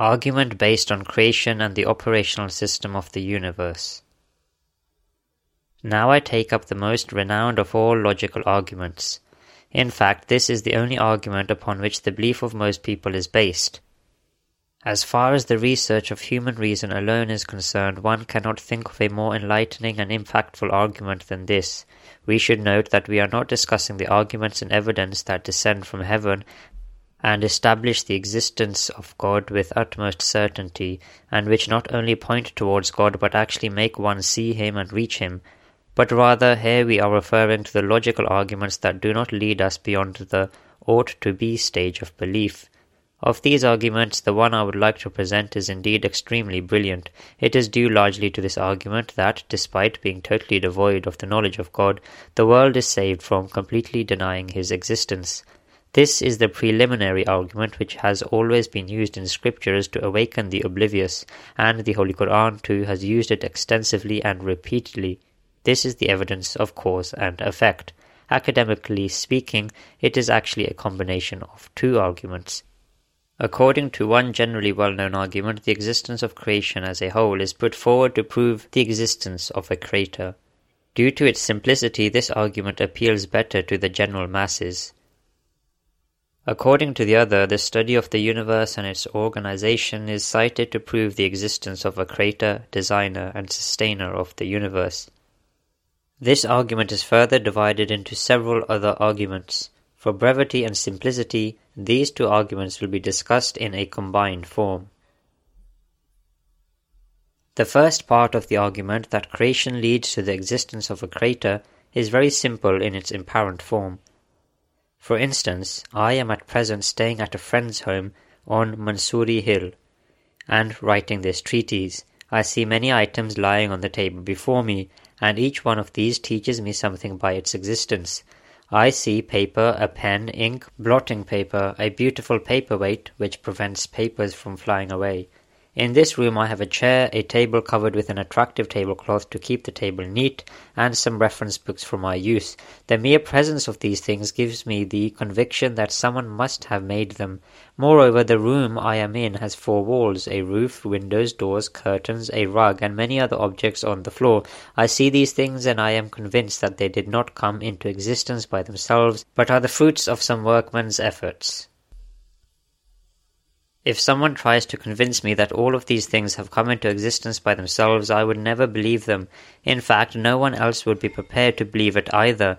Argument based on creation and the operational system of the universe. Now I take up the most renowned of all logical arguments. In fact, this is the only argument upon which the belief of most people is based. As far as the research of human reason alone is concerned, one cannot think of a more enlightening and impactful argument than this. We should note that we are not discussing the arguments and evidence that descend from heaven and establish the existence of God with utmost certainty, and which not only point towards God but actually make one see Him and reach Him. But rather, here we are referring to the logical arguments that do not lead us beyond the ought-to-be stage of belief. Of these arguments, the one I would like to present is indeed extremely brilliant. It is due largely to this argument that, despite being totally devoid of the knowledge of God, the world is saved from completely denying His existence. This is the preliminary argument which has always been used in scriptures to awaken the oblivious, and the Holy Quran too has used it extensively and repeatedly. This is the evidence of cause and effect. Academically speaking, it is actually a combination of two arguments. According to one generally well-known argument, the existence of creation as a whole is put forward to prove the existence of a creator. Due to its simplicity, this argument appeals better to the general masses. According to the other, the study of the universe and its organization is cited to prove the existence of a creator, designer, and sustainer of the universe. This argument is further divided into several other arguments. For brevity and simplicity, these two arguments will be discussed in a combined form. The first part of the argument, that creation leads to the existence of a creator, is very simple in its apparent form. For instance, I am at present staying at a friend's home on Mansouri Hill, and writing this treatise. I see many items lying on the table before me, and each one of these teaches me something by its existence. I see paper, a pen, ink, blotting paper, a beautiful paperweight which prevents papers from flying away. In this room I have a chair, a table covered with an attractive tablecloth to keep the table neat, and some reference books for my use. The mere presence of these things gives me the conviction that someone must have made them. Moreover, the room I am in has four walls, a roof, windows, doors, curtains, a rug, and many other objects on the floor. I see these things and I am convinced that they did not come into existence by themselves, but are the fruits of some workman's efforts. If someone tries to convince me that all of these things have come into existence by themselves, I would never believe them. In fact, no one else would be prepared to believe it either.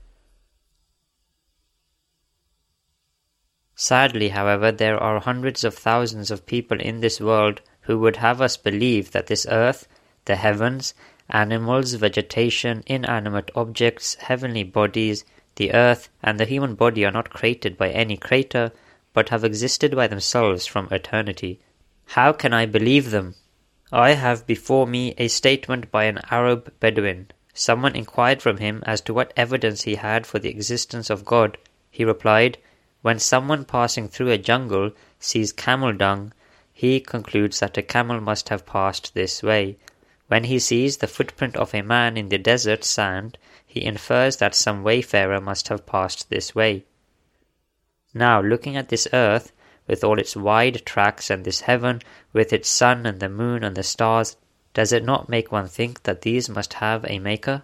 Sadly, however, there are hundreds of thousands of people in this world who would have us believe that this earth, the heavens, animals, vegetation, inanimate objects, heavenly bodies, the earth, and the human body are not created by any creator, but have existed by themselves from eternity. How can I believe them? I have before me a statement by an Arab Bedouin. Someone inquired from him as to what evidence he had for the existence of God. He replied, "When someone passing through a jungle sees camel dung, he concludes that a camel must have passed this way. When he sees the footprint of a man in the desert sand, he infers that some wayfarer must have passed this way." Now, looking at this earth, with all its wide tracks, and this heaven, with its sun and the moon and the stars, does it not make one think that these must have a maker?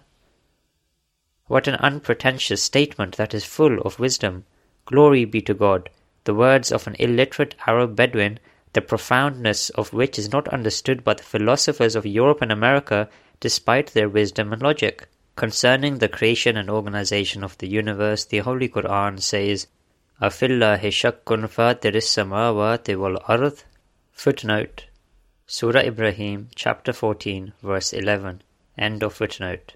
What an unpretentious statement that is full of wisdom! Glory be to God! The words of an illiterate Arab Bedouin, the profoundness of which is not understood by the philosophers of Europe and America, despite their wisdom and logic. Concerning the creation and organization of the universe, the Holy Quran says, Afillahi shakkun fatiris samawati wal ardh. Footnote: Surah Ibrahim, chapter 14, verse 11. End of footnote.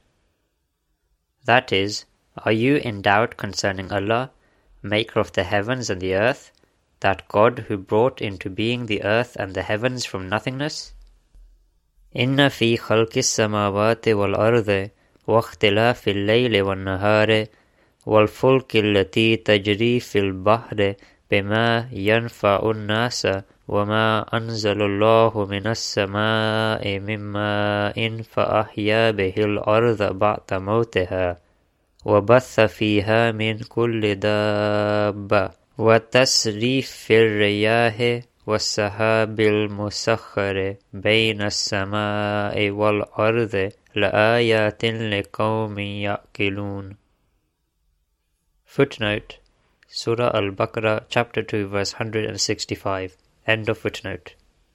That is, are you in doubt concerning Allah, maker of the heavens and the earth, that God who brought into being the earth and the heavens from nothingness? Inna fi khalqis samawati wal ardh wa ikhtilafil layli wan nahari وَالْفُلْكِ الَّتِي تَجْرِي فِي الْبَحْرِ بِمَا يَنْفَعُ النَّاسَ وَمَا أَنْزَلَ اللَّهُ مِنَ السَّمَاءِ مِنْ مَاءٍ فَأَحْيَا بِهِ الْأَرْضَ بَعْدَ مَوْتِهَا وَبَثَّ فِيهَا مِنْ كُلِّ دَابَّةٍ وَتَصْرِيفِ الرِّيَاحِ وَالسَّحَابِ الْمُسَخَّرِ بَيْنَ السَّمَاءِ وَالْأَرْضِ لَآيَاتٍ لِقَوْمٍ يَعْقِلُونَ. Footnote: Surah Al-Baqarah, chapter 2, verse 165. End of footnote.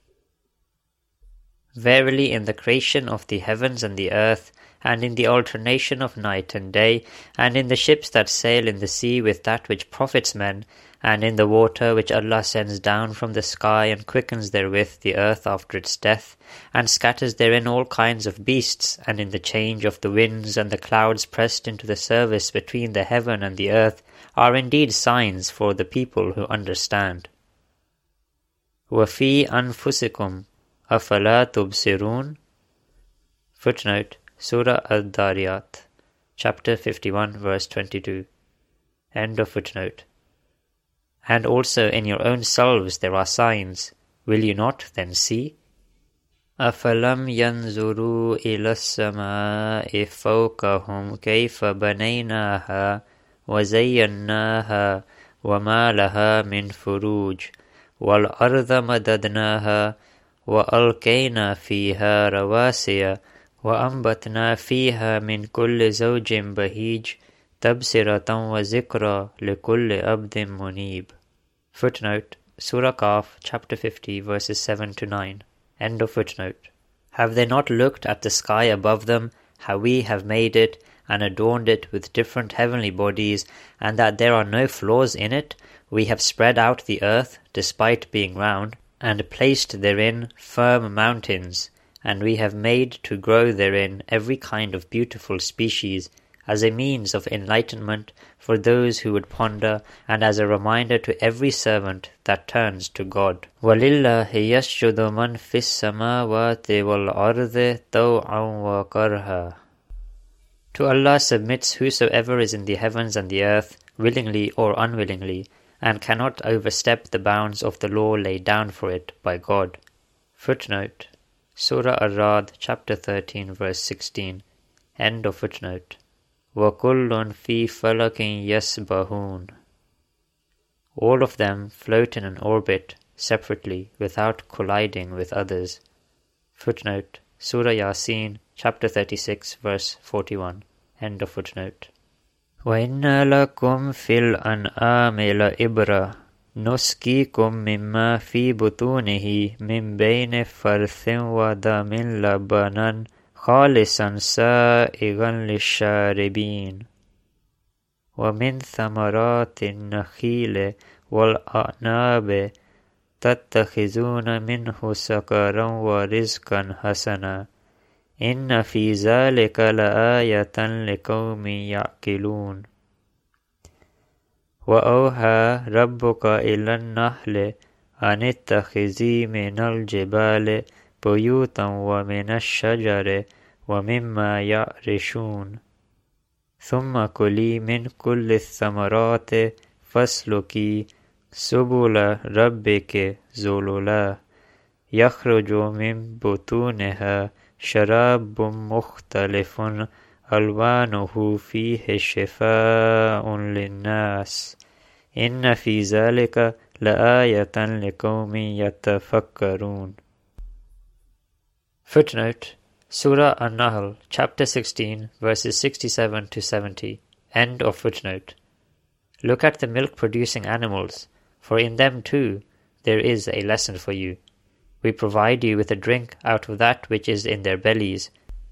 Verily, in the creation of the heavens and the earth, and in the alternation of night and day, and in the ships that sail in the sea with that which profits men, and in the water which Allah sends down from the sky and quickens therewith the earth after its death, and scatters therein all kinds of beasts, and in the change of the winds and the clouds pressed into the service between the heaven and the earth, are indeed signs for the people who understand. وَفِي أَنفُسِكُمْ أَفَلَا تُبْصِرُونَ. Footnote: Surah Ad-Dariyat, chapter 51, verse 22. End of footnote. And also in your own selves there are signs. Will you not then see? أَفَلَمْ يَنْظُرُوا إِلَى السَّمَاءِ فَوْقَهُمْ كَيْفَ بَنَيْنَاهَا وَزَيَّنَّاهَا وَمَا لَهَا مِنْ فُرُوجٍ وَالْأَرْضَ مَدَدْنَاهَا وَأَلْقَيْنَا فِيهَا رَوَاسِيَ وَأَنبَتْنَا فِيهَا مِنْ كُلِّ زَوْجٍ بَهِيجٍ تَبْصِرَةً وَذِكْرًا لِكُلِّ عَبْدٍ مُنِيبٍ. Footnote: Surah Qaf, chapter 50, verses 7 to 9. End of footnote. Have they not looked at the sky above them, how we have made it and adorned it with different heavenly bodies, and that there are no flaws in it? We have spread out the earth, despite being round, and placed therein firm mountains, and we have made to grow therein every kind of beautiful species, as a means of enlightenment for those who would ponder, and as a reminder to every servant that turns to God. وَلِلَّهِ يَسْجُدُ مَنْ فِي السَّمَاوَاتِ وَالْأَرْضِ طَوْعًا وَكَرْهًا. To Allah submits whosoever is in the heavens and the earth, willingly or unwillingly, and cannot overstep the bounds of the law laid down for it by God. Footnote: Surah Ar-Ra'd, chapter 13, verse 16. End of footnote. وَكُلٌّ فِي فَلَكٍ يَسْبَحُونَ. All of them float in an orbit, separately, without colliding with others. Footnote: Surah Yasin, chapter 36, verse 41. End of footnote. وَإِنَّ لَكُمْ فِي الْأَنْعَامِ لَعِبْرَةً نُسْقِيكُم مِّمَّا فِي بُطُونِهِ مِن بَيْنِ فَرْثٍ وَدَمٍ لَبَنًا خَالِصًا سَائِغًا لِلشَّارِبِينَ وَمِن ثَمَرَاتِ النَّخِيلِ وَالْأَعْنَابِ تَتَّخِذُونَ مِنْهُ سَكَرًا وَرِزْقًا حَسَنًا إِنَّ فِي ذَلِكَ لَآيَةً لِقَوْمٍ يَعْقِلُونَ. وَأَوْحَى رَبُّكَ إِلَى النَّحْلِ أَنِ اتَّخِذِي مِنَ الْجِبَالِ بُيُوتًا وَمِنَ الشَّجَرِ وَمِمَّا يَعْرِشُونَ ثُمَّ كُلِي مِنْ كُلِّ الثَّمَرَاتِ فَاسْلُكِي سُبُلَ رَبِّكِ ذُلُلًا يَخْرُجُ مِنْ بُطُونِهَا شَرَابٌ مُخْتَلِفٌ أَلْوَانُهُ فِيهِ شِفَاءٌ لِلنَّاسِ إِنَّ فِي ذَلِكَ لَآيَةً لِقَوْمٍ يَتَفَكَّرُونَ. Footnote: Surah An-Nahl, chapter 16, verses 67 to 70. End of footnote. Look at the milk-producing animals, for in them too there is a lesson for you. We provide you with a drink out of that which is in their bellies,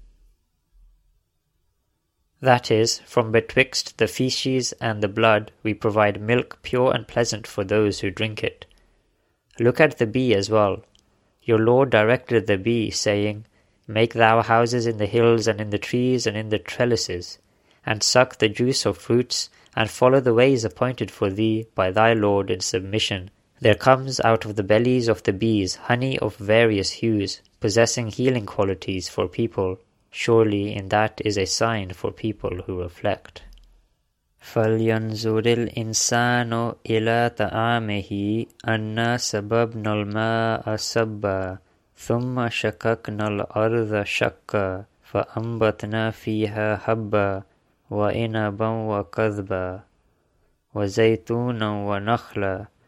that is, from betwixt the feces and the blood we provide milk pure and pleasant for those who drink it. Look at the bee as well. Your Lord directed the bee, saying, Make thou houses in the hills and in the trees and in the trellises, and suck the juice of fruits, and follow the ways appointed for thee by thy Lord in submission. There comes out of the bellies of the bees honey of various hues, possessing healing qualities for people. Surely in that is a sign for people who reflect. فَلْيَنْظُرِ الْإِنسَانُ إِلَى طَعَامِهِ أَنَّا سَبَبْنَا الْمَاءَ صَبًّا ثُمَّ شَقَقْنَا الْأَرْضَ شَقًّا فَأَنبَتْنَا فِيهَا حَبًّا وَعِنَبًا وَقَضْبًا وَزَيْتُونًا وَنَخْلًا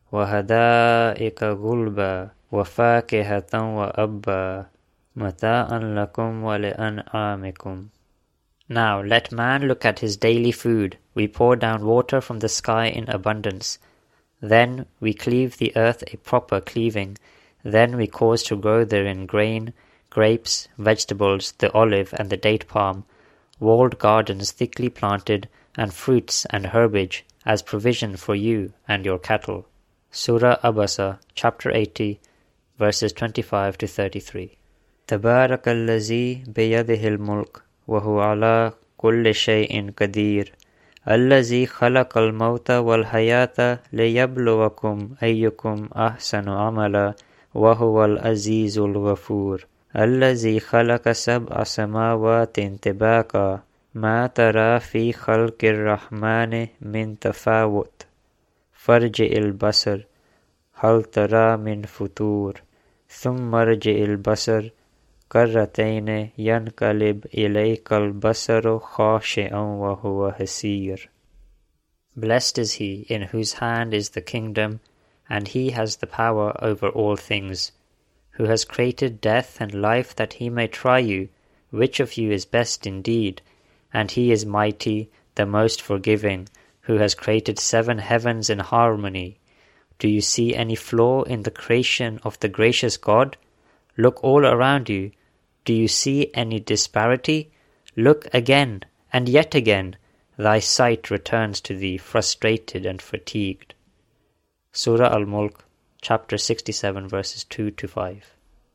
وَحَدَائِقَ غُلْبًا وَفَاكِهَةً وَأَبًّا مَتَاعًا لَكُمْ وَلِأَنْعَامِكُمْ. Now let man look at his daily food. We pour down water from the sky in abundance. Then we cleave the earth a proper cleaving. Then we cause to grow therein grain, grapes, vegetables, the olive and the date palm, walled gardens thickly planted, and fruits and herbage, as provision for you and your cattle. Surah Abasa, chapter 80, verses 25 to 33. تبارك الذي بيده الملك وهو على كل شيء قدير الذي خلق الموت والحياة ليبلوكم أيكم أحسن عملا وهو العزيز الغفور الذي خلق 7 سماوات طباقا ما ترى في خلق الرحمن من تفاوت فارجع البصر هل ترى من فطور ثم ارجع البصر كرتين ينقلب إليك البصر خاشعا وهو حسير. Blessed is he in whose hand is the kingdom, and he has the power over all things, who has created death and life that he may try you, which of you is best indeed, and he is mighty, the most forgiving, who has created 7 heavens in harmony. Do you see any flaw in the creation of the gracious God? Look all around you. Do you see any disparity? Look again, and yet again. Thy sight returns to thee frustrated and fatigued. Surah Al-Mulk, chapter 67, verses 2 to 5.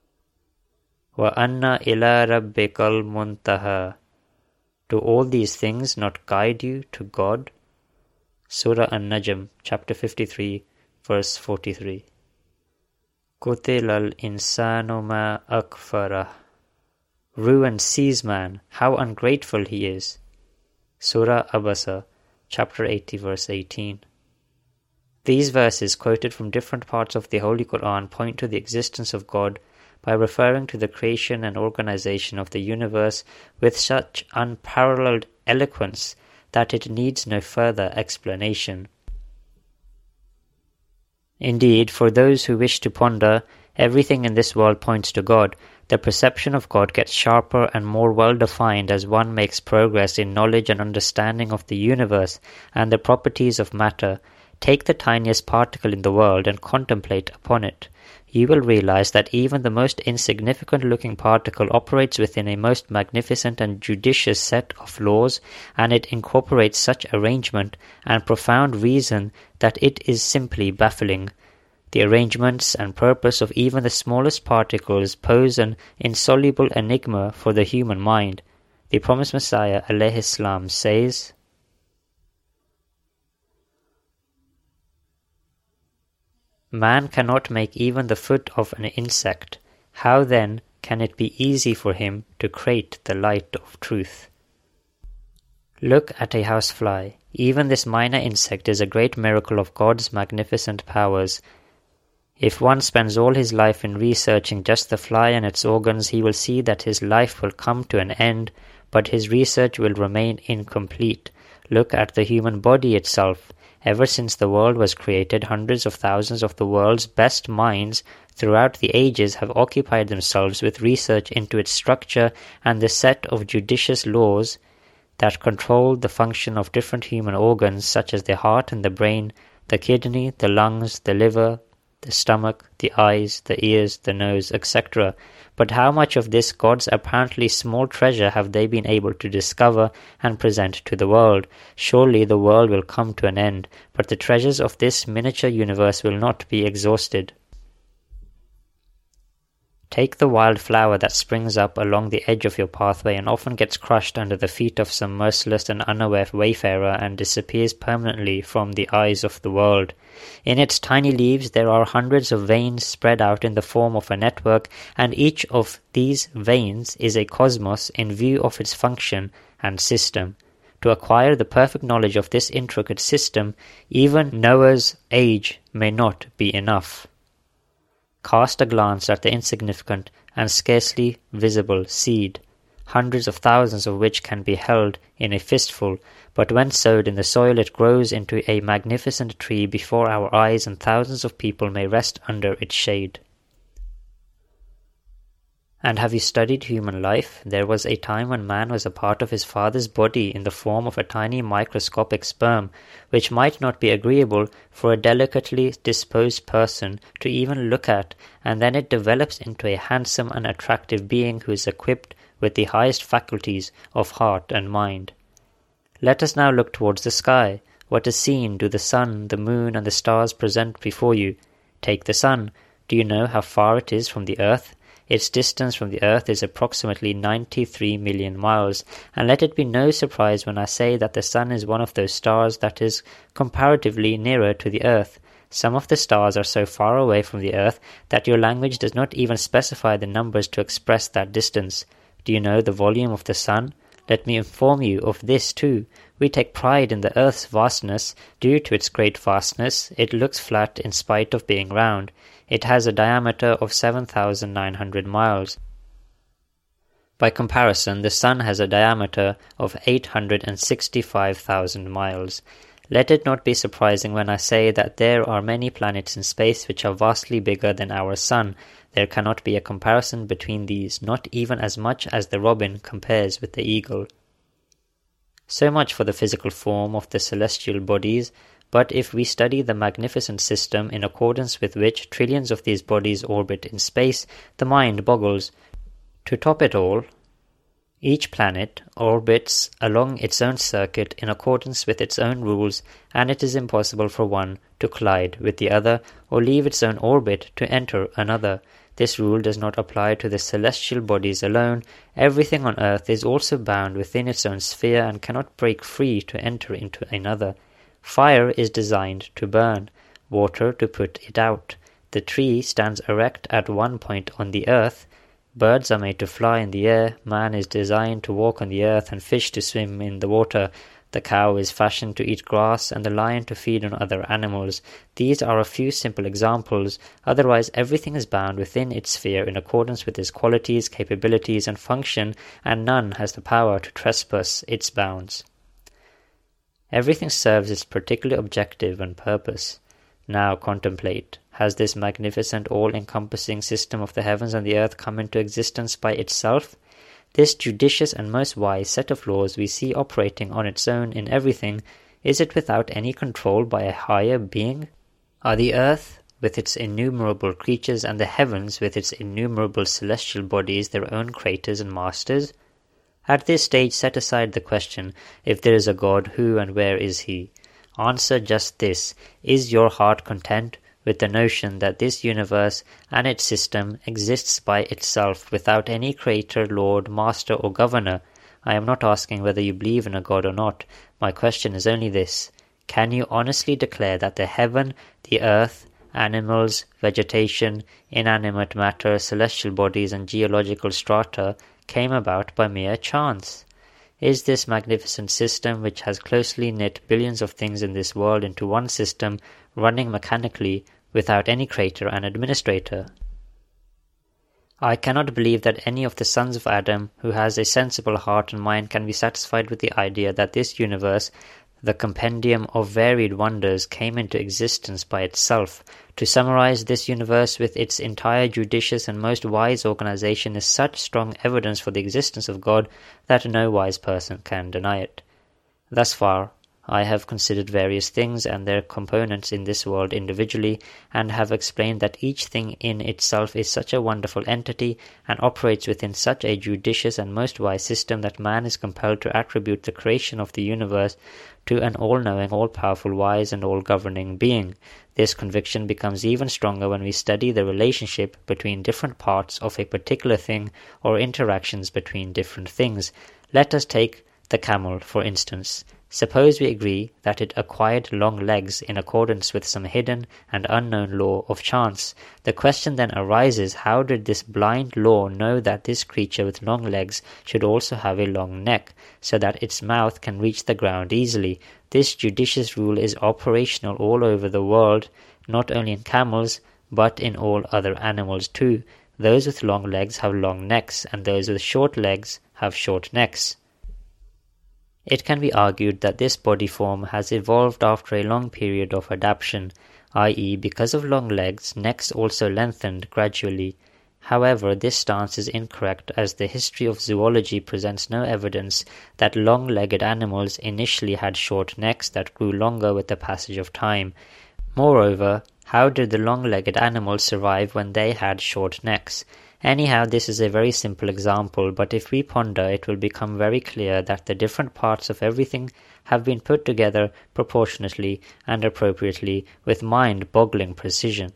وَأَنَّ إِلَىٰ رَبِّكَ الْمُنْتَهَىٰ. Do all these things not guide you to God? Surah An-Najm, chapter 53, verse 43. قُتِلَ الْإِنسَانُ مَا أَكْفَرَهُ. Ruin seize man, how ungrateful he is. Surah Abasa, chapter 80, verse 18. These verses, quoted from different parts of the Holy Quran, point to the existence of God by referring to the creation and organization of the universe with such unparalleled eloquence that it needs no further explanation. Indeed, for those who wish to ponder, everything in this world points to God. The perception of God gets sharper and more well-defined as one makes progress in knowledge and understanding of the universe and the properties of matter. Take the tiniest particle in the world and contemplate upon it. You will realize that even the most insignificant-looking particle operates within a most magnificent and judicious set of laws, and it incorporates such arrangement and profound reason that it is simply baffling. The arrangements and purpose of even the smallest particles pose an insoluble enigma for the human mind. The promised Messiah alayhi salam says, Man cannot make even the foot of an insect. How then can it be easy for him to create the light of truth? Look at a housefly. Even this minor insect is a great miracle of God's magnificent powers. If one spends all his life in researching just the fly and its organs, he will see that his life will come to an end, but his research will remain incomplete. Look at the human body itself. Ever since the world was created, hundreds of thousands of the world's best minds throughout the ages have occupied themselves with research into its structure and the set of judicious laws that control the function of different human organs such as the heart and the brain, the kidney, the lungs, the liver, the stomach, the eyes, the ears, the nose, etc. But how much of this God's apparently small treasure have they been able to discover and present to the world? Surely the world will come to an end, but the treasures of this miniature universe will not be exhausted. Take the wild flower that springs up along the edge of your pathway and often gets crushed under the feet of some merciless and unaware wayfarer and disappears permanently from the eyes of the world. In its tiny leaves there are hundreds of veins spread out in the form of a network, and each of these veins is a cosmos in view of its function and system. To acquire the perfect knowledge of this intricate system, even Noah's age may not be enough. Cast a glance at the insignificant and scarcely visible seed. hundreds of thousands of which can be held in a fistful, but when sowed in the soil it grows into a magnificent tree before our eyes, and thousands of people may rest under its shade. And have you studied human life? There was a time when man was a part of his father's body in the form of a tiny microscopic sperm, which might not be agreeable for a delicately disposed person to even look at, and then it develops into a handsome and attractive being who is equipped with the highest faculties of heart and mind. Let us now look towards the sky. What is seen do the sun, the moon, and the stars present before you? Take the sun. Do you know how far it is from the earth? Its distance from the earth is approximately 93 million miles, and let it be no surprise when I say that the sun is one of those stars that is comparatively nearer to the earth. Some of the stars are so far away from the earth that your language does not even specify the numbers to express that distance. Do you know the volume of the sun? Let me inform you of this too. We take pride in the earth's vastness. Due to its great vastness, it looks flat in spite of being round. It has a diameter of 7,900 miles. By comparison, the sun has a diameter of 865,000 miles. Let it not be surprising when I say that there are many planets in space which are vastly bigger than our sun. There cannot be a comparison between these, not even as much as the robin compares with the eagle. So much for the physical form of the celestial bodies. But if we study the magnificent system in accordance with which trillions of these bodies orbit in space, the mind boggles. To top it all, each planet orbits along its own circuit in accordance with its own rules, and it is impossible for one to collide with the other or leave its own orbit to enter another. This rule does not apply to the celestial bodies alone. Everything on earth is also bound within its own sphere and cannot break free to enter into another. Fire is designed to burn, water to put it out. The tree stands erect at one point on the earth. Birds are made to fly in the air. Man is designed to walk on the earth and fish to swim in the water. The cow is fashioned to eat grass and the lion to feed on other animals. These are a few simple examples. Otherwise, everything is bound within its sphere in accordance with its qualities, capabilities, and function, and none has the power to trespass its bounds. Everything serves its particular objective and purpose. Now contemplate. Has this magnificent all-encompassing system of the heavens and the earth come into existence by itself? This judicious and most wise set of laws we see operating on its own in everything, is it without any control by a higher being? Are the earth, with its innumerable creatures, and the heavens, with its innumerable celestial bodies, their own creators and masters? At this stage set aside the question, if there is a God, who and where is he? Answer just this: is your heart content with the notion that this universe and its system exists by itself without any creator, lord, master or governor? I am not asking whether you believe in a God or not. My question is only this: can you honestly declare that the heaven, the earth, animals, vegetation, inanimate matter, celestial bodies and geological strata came about by mere chance? Is this magnificent system, which has closely knit billions of things in this world into one system, running mechanically without any creator and administrator? I cannot believe that any of the sons of Adam who has a sensible heart and mind can be satisfied with the idea that this universe, the compendium of varied wonders, came into existence by itself. To summarize, this universe with its entire judicious and most wise organization is such strong evidence for the existence of God that no wise person can deny it. Thus far, I have considered various things and their components in this world individually, and have explained that each thing in itself is such a wonderful entity and operates within such a judicious and most wise system that man is compelled to attribute the creation of the universe to an all-knowing, all-powerful, wise and all-governing being. This conviction becomes even stronger when we study the relationship between different parts of a particular thing or interactions between different things. Let us take the camel, for instance. Suppose we agree that it acquired long legs in accordance with some hidden and unknown law of chance. The question then arises, how did this blind law know that this creature with long legs should also have a long neck, so that its mouth can reach the ground easily? This judicious rule is operational all over the world, not only in camels, but in all other animals too. Those with long legs have long necks, and those with short legs have short necks. It can be argued that this body form has evolved after a long period of adaptation, i.e., because of long legs, necks also lengthened gradually. However, this stance is incorrect, as the history of zoology presents no evidence that long-legged animals initially had short necks that grew longer with the passage of time. Moreover, how did the long-legged animals survive when they had short necks? Anyhow, this is a very simple example, but if we ponder, it will become very clear that the different parts of everything have been put together proportionately and appropriately with mind-boggling precision.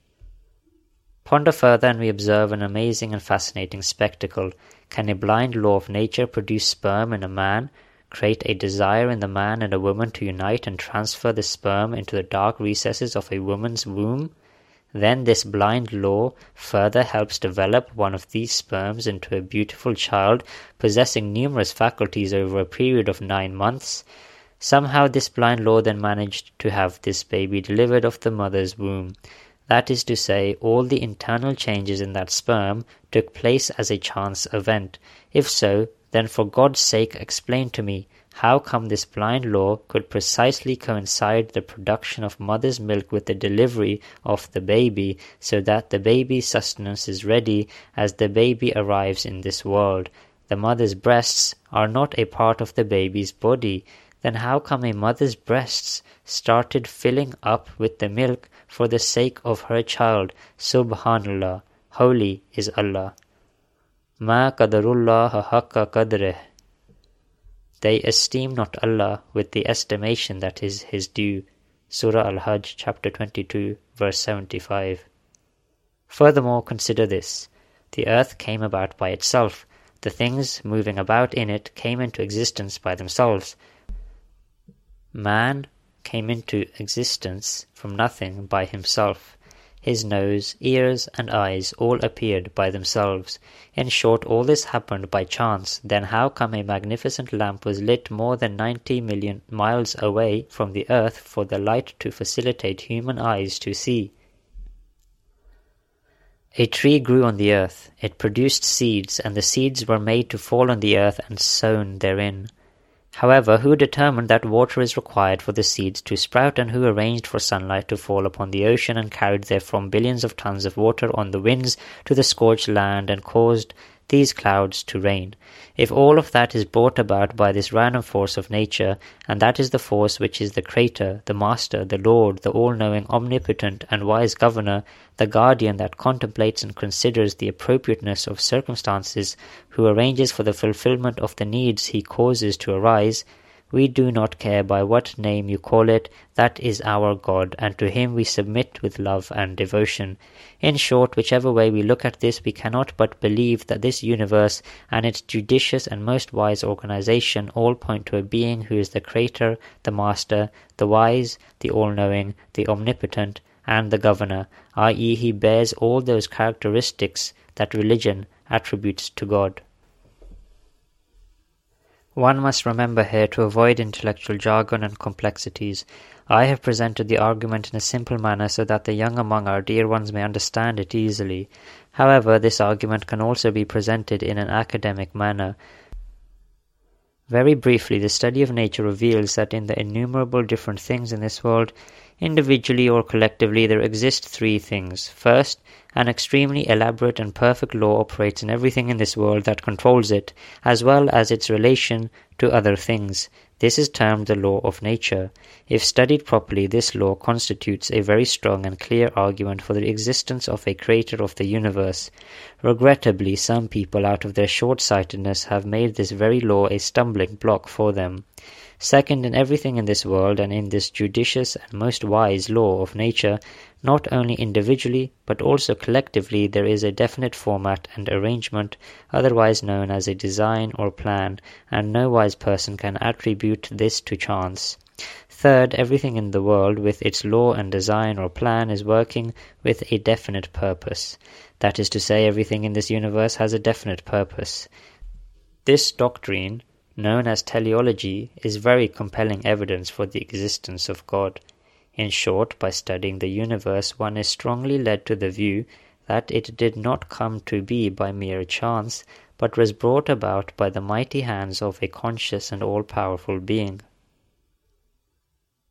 Ponder further and we observe an amazing and fascinating spectacle. Can a blind law of nature produce sperm in a man, create a desire in the man and a woman to unite and transfer the sperm into the dark recesses of a woman's womb? Then this blind law further helps develop one of these sperms into a beautiful child possessing numerous faculties over a period of 9 months. Somehow this blind law then managed to have this baby delivered of the mother's womb. That is to say, all the internal changes in that sperm took place as a chance event. If so, then for God's sake explain to me, how come this blind law could precisely coincide the production of mother's milk with the delivery of the baby, so that the baby's sustenance is ready as the baby arrives in this world? The mother's breasts are not a part of the baby's body. Then how come a mother's breasts started filling up with the milk for the sake of her child? Subhanallah, holy is Allah. Ma qadarullah haqqa qadrih. They esteem not Allah with the estimation that is His due. Surah Al-Hajj, chapter 22, verse 75. Furthermore, consider this. The earth came about by itself. The things moving about in it came into existence by themselves. Man came into existence from nothing by himself. His nose, ears, and eyes all appeared by themselves. In short, all this happened by chance. Then how come a magnificent lamp was lit more than 90 million miles away from the earth for the light to facilitate human eyes to see? A tree grew on the earth. It produced seeds, and the seeds were made to fall on the earth and sown therein. However, who determined that water is required for the seeds to sprout, and who arranged for sunlight to fall upon the ocean and carried therefrom billions of tons of water on the winds to the scorched land and caused these clouds to rain? If all of that is brought about by this random force of nature, and that is the force which is the Creator, the Master, the Lord, the all-knowing, omnipotent and wise Governor, the Guardian that contemplates and considers the appropriateness of circumstances, who arranges for the fulfillment of the needs He causes to arise, we do not care by what name you call it, that is our God, and to Him we submit with love and devotion. In short, whichever way we look at this, we cannot but believe that this universe and its judicious and most wise organization all point to a being who is the Creator, the Master, the Wise, the All-Knowing, the Omnipotent, and the Governor, i.e. He bears all those characteristics that religion attributes to God. One must remember here to avoid intellectual jargon and complexities. I have presented the argument in a simple manner so that the young among our dear ones may understand it easily. However, this argument can also be presented in an academic manner. Very briefly, the study of nature reveals that in the innumerable different things in this world, individually or collectively, there exist three things. First, an extremely elaborate and perfect law operates in everything in this world that controls it, as well as its relation to other things. This is termed the law of nature. If studied properly, this law constitutes a very strong and clear argument for the existence of a creator of the universe. Regrettably, some people, out of their short-sightedness, have made this very law a stumbling block for them. Second, in everything in this world and in this judicious and most wise law of nature, not only individually but also collectively, there is a definite format and arrangement, otherwise known as a design or plan, and no wise person can attribute this to chance. Third, everything in the world with its law and design or plan is working with a definite purpose. That is to say, everything in this universe has a definite purpose. This doctrine, known as teleology, is very compelling evidence for the existence of God. In short, by studying the universe, one is strongly led to the view that it did not come to be by mere chance, but was brought about by the mighty hands of a conscious and all-powerful being.